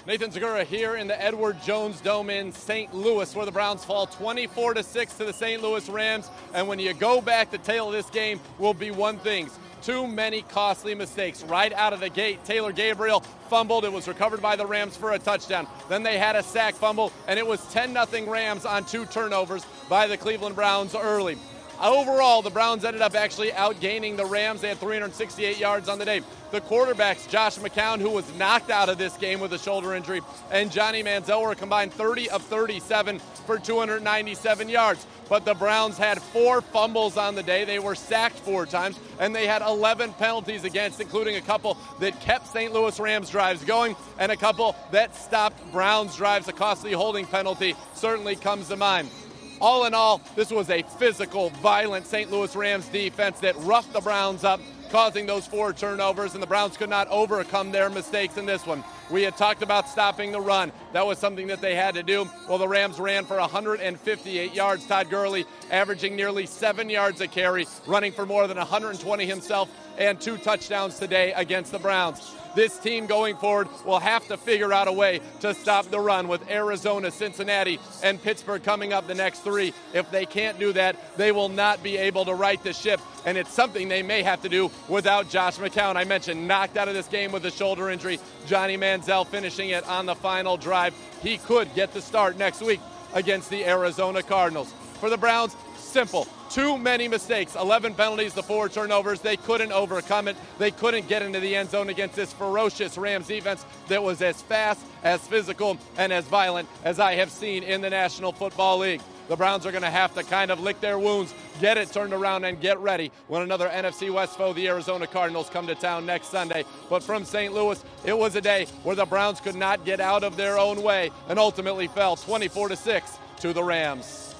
Nathan Zegura here in the Edward Jones Dome in St. Louis, where the Browns fall 24-6 to the St. Louis Rams. And when you go back, the tale of this game will be one thing: too many costly mistakes. Right out of the gate, Taylor Gabriel fumbled. It was recovered by the Rams for a touchdown. Then they had a sack fumble, and it was 10-0 Rams on 2 turnovers by the Cleveland Browns early. Overall, the Browns ended up actually outgaining the Rams. They had 368 yards on the day. The quarterbacks, Josh McCown, who was knocked out of this game with a shoulder injury, and Johnny Manziel were combined 30 of 37 for 297 yards. But the Browns had 4 fumbles on the day. They were sacked 4 times, and they had 11 penalties against, including a couple that kept St. Louis Rams drives going and a couple that stopped Browns drives. A costly holding penalty certainly comes to mind. All in all, this was a physical, violent St. Louis Rams defense that roughed the Browns up, causing those 4 turnovers, and the Browns could not overcome their mistakes in this one. We had talked about stopping the run. That was something that they had to do. Well, the Rams ran for 158 yards. Todd Gurley averaging nearly 7 yards a carry, running for more than 120 himself, and 2 touchdowns today against the Browns. This team going forward will have to figure out a way to stop the run, with Arizona, Cincinnati, and Pittsburgh coming up the next 3. If they can't do that, they will not be able to right the ship, and it's something they may have to do without Josh McCown. I mentioned knocked out of this game with a shoulder injury. Johnny Manziel finishing it on the final drive. He could get the start next week against the Arizona Cardinals. For the Browns, simple. Too many mistakes. 11 penalties, the 4 turnovers. They couldn't overcome it. They couldn't get into the end zone against this ferocious Rams defense that was as fast, as physical, and as violent as I have seen in the National Football League. The Browns are going to have to kind of lick their wounds, get it turned around, and get ready when another NFC West foe, the Arizona Cardinals, come to town next Sunday. But from St. Louis, it was a day where the Browns could not get out of their own way and ultimately fell 24-6 to the Rams.